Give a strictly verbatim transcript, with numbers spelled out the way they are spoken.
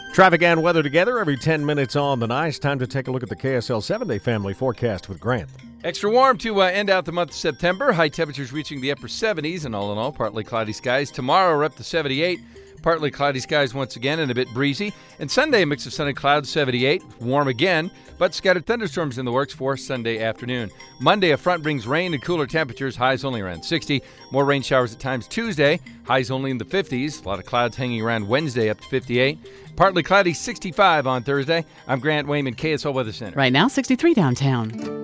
Traffic and weather together every ten minutes on the nice. Time to take a look at the K S L seven-day family forecast with Grant. Extra warm to uh, end out the month of September. High temperatures reaching the upper seventies, and all in all, partly cloudy skies. Tomorrow, we're up to seventy-eight. Partly cloudy skies once again and a bit breezy. And Sunday, a mix of sun and clouds, seventy-eight. Warm again, but scattered thunderstorms in the works for Sunday afternoon. Monday, a front brings rain and cooler temperatures. Highs only around sixty. More rain showers at times Tuesday. Highs only in the fifties. A lot of clouds hanging around Wednesday up to fifty-eight. Partly cloudy, sixty-five on Thursday. I'm Grant Wayman, K S L Weather Center. Right now, sixty-three downtown.